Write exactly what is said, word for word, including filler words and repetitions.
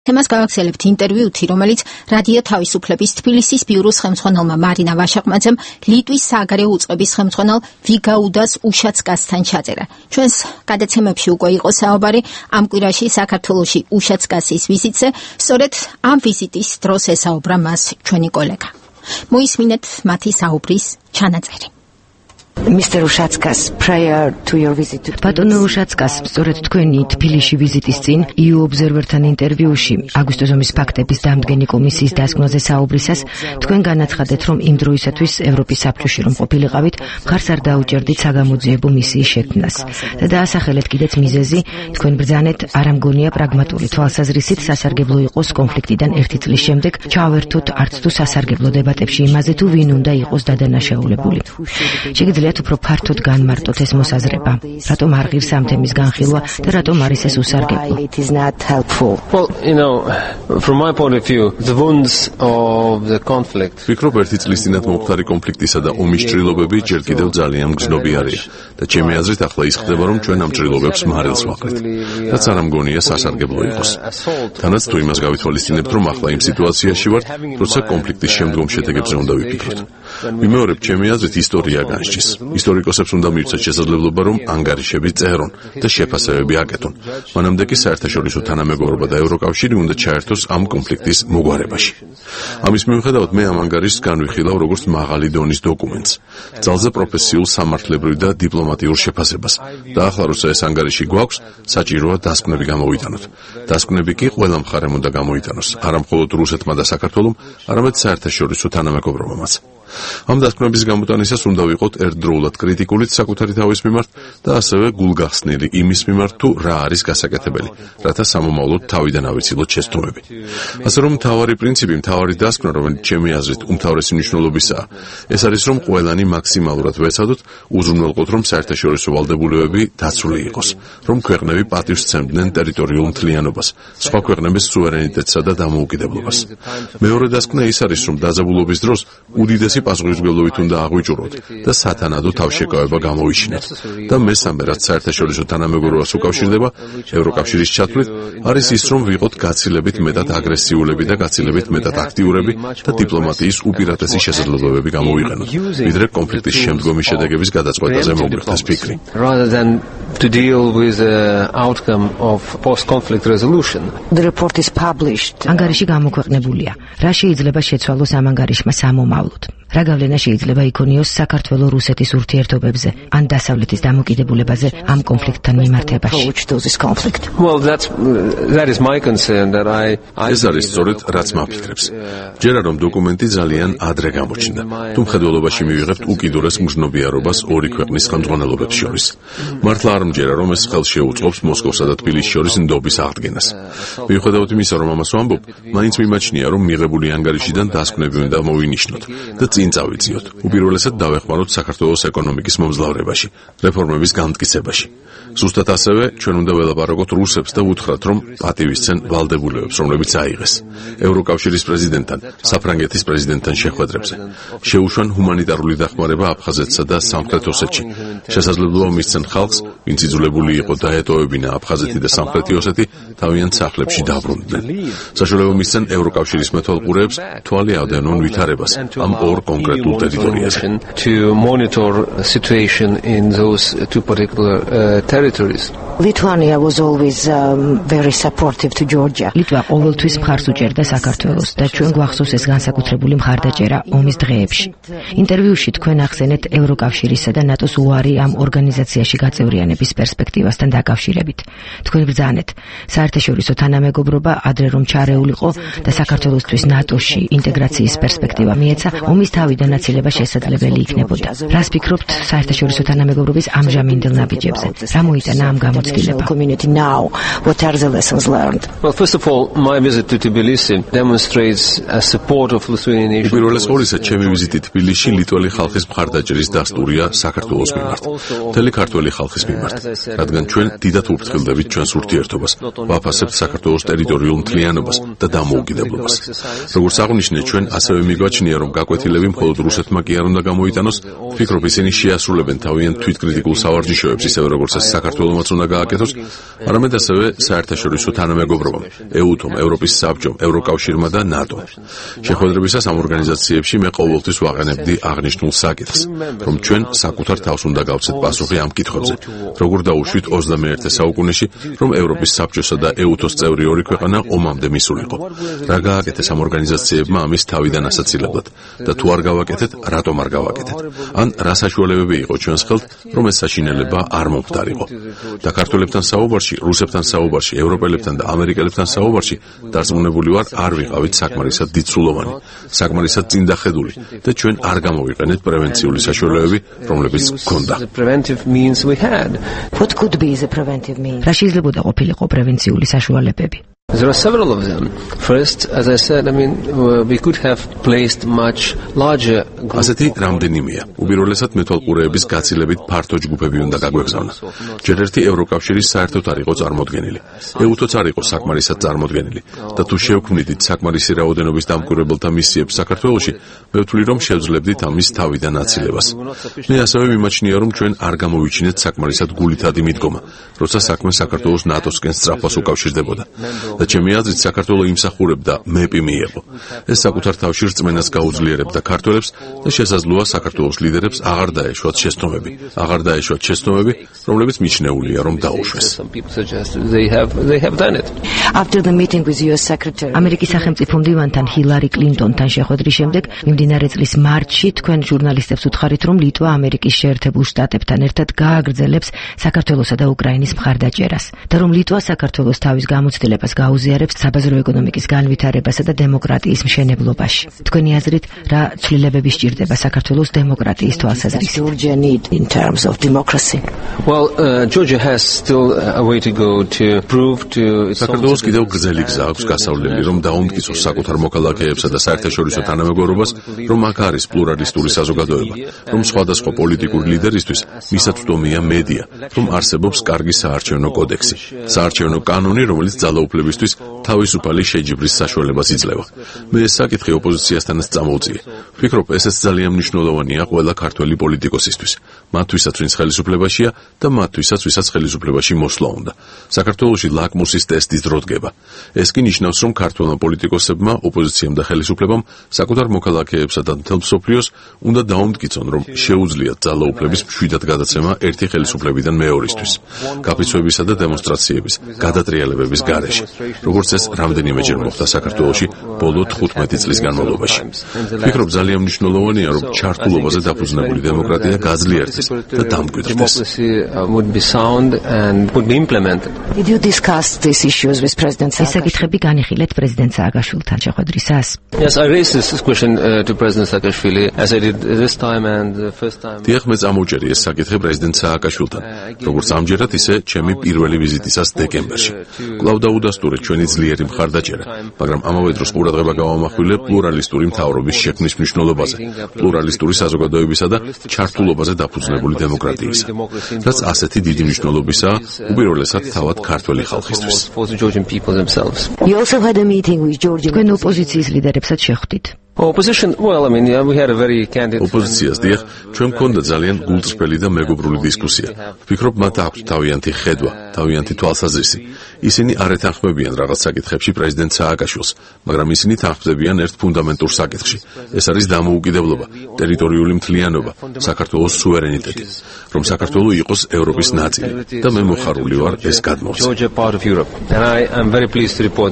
თემას გავაგზავნებთ ინტერვიუთი, რომელიც რადიო თავისუფლების თბილისის ბიუროს ხელმძღვანელმა მარინა ვაშაყმაძემ ლიტვის სააგარეო უწყების ხელმძღვანელ ვიგაუდას უშაცკასთან ჩაწერა. ჩვენს გადაცემებში უკვე იყო საუბარი ამ კვირაში საქართველოში უშაცკასის ვიზიტზე, სწორედ ამ ვიზიტის დროს ესაუბრა მას ჩვენი კოლეგა. მოისმინეთ მათი საუბრის ჩანაწერი. Mister Ušackas, prior to your visit to Ბატონო უშაცკას, სწორედ თქვენი თბილისში ვიზიტის წინ ი იუ Observer-თან ინტერვიუში აგვისტოს ომის ფაქტების დამდგენი კომისიის დასკვნაზე საუბრისას თქვენ განაცხადეთ, რომ იმ დროისათვის ევროპის საბჭოში რომ ყოფილიყავით, მხარს არ დაუჭერდით საგამოძიებო მისიის შექმნას. და დაასახელეთ კიდეც მიზეზი, თქვენ ბრძანეთ არა მგონია პრაგმატული თვალსაზრისით სასარგებლო იყოს კონფლიქტიდან ერთი წლის შემდეგ ჩავერთოთ არც თუ სასარგებლო დებატებში იმაზე თუ ვინ უნდა იყოს დადანაშაულებული. შეგიძლიათ უფრო ფართოდ განმარტოთ ეს მოსაზრება. რატომ არ ღირს ამ თემის განხილვა და რატომ არის ეს უსარგებლო? Well, you know, from my point of view, the wounds of the conflict. ვფიქრობ, ერთი წლის წინათ მომხდარი კონფლიქტისა და ომის ჭრილობები ჯერ კიდევ ძალიან მგრძნობი არიან და ჩემი აზრით ახლა ის ხდება, რომ ჩვენ ამ ჭრილობებს მარილს ვაყრით. რაც არ ამგონია სასარგებლო იყოს. თანაც თუ იმას გავითვალისწინებთ, რომ ახლა იმ სიტუაციაში ვართ, როცა კონფლიქტის შემდგომ შედეგებზე უნდა ვიფიქროთ. ვიმეორებ, ჩემი აზრით ისტორია განსჯის. ისტორიკოსებს უნდა მივცეთ შესაძლებლობა, რომ ანგარიშები წერონ და შეფასებები აკეთონ. მანამდე კი საერთაშორისო თანამეგობრობა და ევროკავშირი უნდა ჩაერთოს ამ კონფლიქტის მოგვარებაში. ამის მიუხედავად მე ამ ანგარიშს განვიხილავ როგორც მაღალი დონის დოკუმენტს, ძალზე პროფესიულ სამართლებრივ და დიპლომატიურ შეფასებას. და ახლა როცა ეს ანგარიში გვაქვს, საჭიროა დასკვნები გამოვიტანოთ. დასკვნები კი ყველა მხარემ უნდა გამოიტანოს, არა მხოლოდ რუსეთმა და საქართველომ, არამედ საერთაშორისო თანამეგობრობამაც. ამ დასკვნების გამოტანისას უნდა ვიყოთ ერთდროულად კრიტიკულით საკუთარი თავის მიმართ და ასევე გულგახსნილი იმის მიმართ, თუ რა არის გასაკეთებელი, რათა სამომავლოდ თავიდან ავიცილოთ შეცდომები. ასე რომ მთავარი პრინციპი, მთავარი დასკვნა, რომელიც ჩემი აზრით უმთავრესი მნიშვნელობისაა, ეს არის, რომ ყველანი მაქსიმალურად ვეცადოთ, უზრუნველყოთ, რომ საერთაშორისო ვალდებულებები დაცული იყოს, რომ ქვეყნები პატივს სცემდნენ ტერიტორიულ მთლიანობას, სხვა ქვეყნების სუვერენიტეტსა და დამოუკიდებლობას. მეორე დასკვნა ის არის, რომ დაძაბულობის დროს უდიდესი პასუხისმგებლობით უნდა აღვიჭუროთ და სათანადო თავშეკავება გამოვიჩინოთ. და მესამე, რაც საერთაშორისო თანამეგობრობას უკავშირდება, ევროკავშირის ჩათვლით, არის ის, რომ ვიყოთ გაცილებით მეტად აგრესიულები და გაცილებით მეტად აქტიურები და დიპლომატიის უპირატესი შესაძლებლობები გამოვიყენოთ, ვიდრე კონფლიქტის შემდგომი შედეგების გადაწყვეტაზე მოგვრთეს ფიქრი. Rather than to deal with the outcome of post-conflict resolution. The report is published. ანგარიში გამოქვეყნებულია. რა შეიძლება შეცვალოს ამ ანგარიშმა სამომავლოდ? რა გავლენა შეიძლება იქონიოს საქართველო-რუსეთის ურთიერთობებზე ან დასავლეთის დამოკიდებულებაზე ამ კონფლიქტთან მიმართებაში? Well, that's that is my concern that I ეს არის სწორედ რაც მაფიქრებს. ჯერა რომ დოკუმენტი ძალიან ადრე გამოჩნდა. თუ მხედველობაში მივიღებთ უკიდურეს მგრძნობიარობას ორი ქვეყნის ხელმძღვანელობებს შორის. მართლა არ მჯერა რომ ეს ხელს შეუწყობს მოსკოვსა და თბილისის შორის ნდობის აღდგენას. მიუხედავად იმისა, რომ ამას ვამბობ, მაინც მიმაჩნია, რომ მიღებული ანგარიშიდან დასკვნები უნდა მოვინიშნოთ და წინ წავიწიოთ. უპირველესად დავეხმაროთ საქართველოს ეკონომიკის მომძლავრებაში, რეფორმების განმტკიცებაში. ზუსტად ასევე ჩვენ უნდა ველაპარაკოთ რუსებს და უთხრათ, რომ პატივისცენ ვალდებულებებს, რომლებიც აიღეს ევროკავშირის პრეზიდენტთან, საფრანგეთის პრეზიდენტთან შეხვედრებზე. შეუშვან ჰუმანიტარული დახმარება აფხაზეთსა და სამხრეთ ოსეთში. შესაძლებლობა მისცენ ხალხს, ვინც იძულებული იყო დაეტოვებინა აფხაზეთი და სამხრეთი ოსეთი, თავიანთ სახლებში დაბრუნდნენ. საშუალება მისცენ ევროკავშირის მეთვალყურეებს თვალი ავდევნონ ვითარებას ამ ორ კონკრეტულ ტერიტორიაზე. To monitor the situation in those two particular uh, territories. Lithuania was always um, very supportive to Georgia. ლიტვა ყოველთვის მხარს უჭერდა საქართველოს და ჩვენ გვახსოვს ეს განსაკუთრებული მხარდაჭერა ომის დღეებში. ინტერვიუში თქვენ ახსენეთ ევროკავშირისა და ნატოს უარი ამ ორგანიზაციაში გაწევრიანების პერსპექტივასთან დაკავშირებით. თქვენ ბრძანეთ, საერთაშორისო თანამეგობრობა ადრე რომ ჩარეულიყო და საქართველოსთვის ნატოში ინტეგრაციის პერსპექტივა მიეცა, ომის თავიდან აცილება შესაძლებელი იქნებოდა. რას ფიქრობთ საერთაშორისო თანამეგობრობის ამჟამინდელ ნაბიჯებზე? რა მოიტანა ამ გამოცდილებამ? Community now. What are the lessons learned? Well, first of all, my visit to Tbilisi demonstrates a support of Lithuanian nation. პირველეს ყოვლისა, ჩემი ვიზიტი თბილისში ლიტველი ხალხის მხარდაჭერის დასტურია საქართველოს მიმართ, მთელი ქართველი ხალხის მიმართ, რადგან ჩვენ დიდად ვუფრთხილდებით ჩვენს ურთიერთობას, ვაფასებთ საქართველოს ტერიტორიულ მთლიანობას და დამოუკიდებლობას. როგორც აღნიშნე, ჩვენ ასევე მიგვაჩნია, რომ გაკვეთილები მხოლოდ რუსეთმა კი არ უნდა გამოიტანოს, ვფიქრობ, ისინი შეასრულებენ თავიანთ თვითკრიტიკულ სავარჯიშოებს, ისევე როგორც ეს საქართველოსაც უნდა გააკეთოს, არამედ ასევე საერთაშორისო თანამეგობრობამ, ეუთომ, ევროპის საბჭომ, ევროკავშირმა და ნატომ. შეხვედრებისას ამ ორგანიზაციებში მე ყოველთვის ვაყენებდი აღნიშნულ საკითხს, რომ ჩვენ საკუთარ თავს უნდა გავცეთ პასუხი ამ კითხვებზე, როგორ დაუშვით ოცდამეერთე საუკუნეში, რომ ევროპის საბჭოსა და ეუთოს წევრი ორი ქვეყანა ომამდე მისულიყო. რა გააკეთეს ამ ორგანიზაციებმა ამის თავიდან ასაცილებლად და თუ არ გავაკეთეთ, რატომ არ გავაკეთეთ? ან რა საშუალებები იყო ჩვენს ხელთ, რომ ეს საშინელება არ მომხდარიყო? და ქართველებთან საუბარში, რუსებთან საუბარში, ევროპელებთან და ამერიკელებთან საუბარში დარწმუნებული ვარ, არ ვიყავით საკმარისად დიდსულოვანი, საკმარისად წინდახედული და ჩვენ არ გამოვიყენეთ პრევენციული საშუალებები, რომლებიც გქონდა. What could be the preventive means? რა შეიძლებოდა ყოფილიყო პრევენციული საშუალებები? There are several of them. First, as I said, I mean, we could have placed much larger groups. ასეთი რამდენიმეა. უპირველესად მეთვალყურეების გაცილებით ფართო ჯგუფები უნდა გაგვეგზავნა. ჯერ ერთი ევროკავშირის საერთოდ არ იყო წარმოდგენილი. ეუთოც არ იყო საკმარისად წარმოდგენილი. და თუ შევქმნიდით საკმარისი რაოდენობის დამკვირვებელთა მისიებს საქართველოში, მე ვთვლი, რომ შევძლებდით ამის თავიდან აცილებას. მე ასევე მიმაჩნია, რომ ჩვენ არ გამოვიჩინეთ საკმარისად გულითადი მიდგომა, როცა საქმე საქართველოს ნატოსკენ სწრაფას უკავშირდებოდა. და ჩემი აზრით საქართველო იმსახურებდა მეპი მიიღო. ეს საკუთარ თავში რწმენას გაუძლიერებდა ქართველებს და შესაძლოა საქართველოს ლიდერებს აღარ დაეშვათ შეცდომები, აღარ დაეშვათ შეცდომები, რომლებიც მიჩნეულია რომ დაუშვეს. After the meeting with U S Secretary, ამერიკის სახელმწიფო მდივანთან ჰილარი კლინტონთან შეხვედრის შემდეგ, მიმდინარე წლის მარტში თქვენ ჟურნალისტებს უთხარით, რომ ლიტვა ამერიკის შეერთებულ შტატებთან ერთად გააგრძელებს საქართველოსა და უკრაინის მხარდაჭერას და რომ ლიტვა საქართველოს თავის გამოცდილებას გაუზიარებს საბაზრო ეკონომიკის განვითარებასა და დემოკრატიის მშენებლობაში. თქვენი აზრით, რა ცვლილებები სჭირდება საქართველოს დემოკრატიის თვალსაზრისით? Georgia need in terms of democracy. Well, uh, Georgia has still a way to go to prove to საქართველოს კიდევ გრძელი გზა აქვს გასავლელი, რომ დაუმტკიცოს საკუთარ მოქალაქეებსა და საერთაშორისო თანამეგობრობას, რომ აქ არის პლურალისტური საზოგადოება, რომ სხვადასხვა პოლიტიკური ლიდერისთვის მისაწვდომია მედია, რომ არსებობს კარგი საარჩევნო კოდექსი, საარჩევნო კანონი, რომელიც ძალაუფლებისთვის თავისუფალი შეჯიბრის საშუალებას იძლევა. მე ეს საკითხი ოპოზიციასთანაც წამოვწიე. ვფიქრობ, ესეც ძალიან მნიშვნელოვანია ყველა ქართველი პოლიტიკოსისთვის, მათთვისაც, ვინც ხელისუფლებაშია და მათთვისაც, ვისაც ხელისუფლებაში მოსვლა უნდა. საქართველოში ლაკმუსის ტესტის დრო დგება. ეს კი ნიშნავს, რომ ქართველმა პოლიტიკოსებმა, ოპოზიციამ და ხელისუფლებამ საკუთარ მოქალაქეებსა და მთელ მსოფლიოს უნდა დაუმტკიცონ, რომ შეუძლიათ ძალაუფლების მშვიდად გადაცემა ერთი ხელისუფლებიდან მეორისთვის, გაფიცვებისა და დემონსტრაციების, გადატრიალებების გარეშე, როგორც ეს რამდენიმეჯერ მოხდა საქართველოში ბოლო თხუთმეტი წლის განმავლობაში. ვფიქრობ, ძალიან მნიშვნელოვანია, რომ ჩართულობაზე დაფუძნებული დემოკრატია გაძლიერდეს და დამკვიდრდეს. Did you discuss these issues with President ეს საკითხები განიხილეთ პრეზიდენტ სააკაშვილთან შეხვედრისას? Yes, I raised this question uh, to President Saakashvili as I did this time and the first time. დიახ, მე წამოვჭერი ეს საკითხი პრეზიდენტ სააკაშვილთან, როგორც ამჯერად, ისე ჩემი პირველი ვიზიტისას დეკემბერში. კვლავ დაუდასტურეთ ჩვენი ძლიერი მხარდაჭერა, მაგრამ ამავე დროს ყურადღება გავამახვილე პლურალისტური მთავრობის შექმნის მნიშვნელობაზე, პლურალისტური საზოგადოებისა და ჩართულობაზე დაფუძნებული დემოკრატიისა, რაც ასეთი დიდი მნიშვნელობისაა უპირველესად თავად ქართველი ხალხისთვის. You also had a meeting with Georgia. თქვენ ოპოზიციის ლიდერებსაც შეხვდით. Opposition, well, I mean, yeah, we had a very candid. ოპოზიციას დიახ, ჩვენ გქონდა ძალიან გულწრფელი და მეგობრული დისკუსია. ვფიქრობ, მათ აქვთ თავიანთი ხედვა, თავიანთი თვალსაზრისი. ისინი არ ეთანხმებიან რაღაც საკითხებში პრეზიდენტ სააკაშვილს, მაგრამ ისინი თანხმდებიან ერთ ფუნდამენტურ საკითხში. ეს არის დამოუკიდებლობა, ტერიტორიული მთლიანობა, საქართველოს სუვერენიტეტი, რომ საქართველო იყოს ევროპის ნაწილი და მე მოხარული ვარ ეს გადმოცემა. Georgia part of Europe, and I am very pleased to report